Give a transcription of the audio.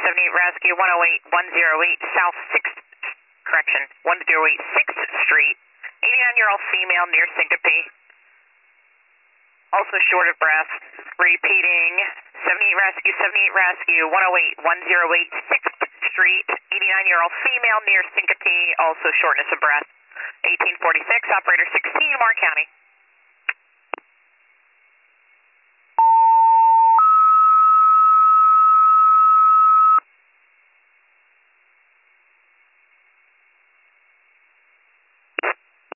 78 Rescue, 108 South 6th, correction, 108 6th Street, 89-year-old female near syncope, also short of breath, repeating, 78 Rescue, 108 6th Street, 89-year-old female near syncope, also shortness of breath, 1846, operator 16, Warren County.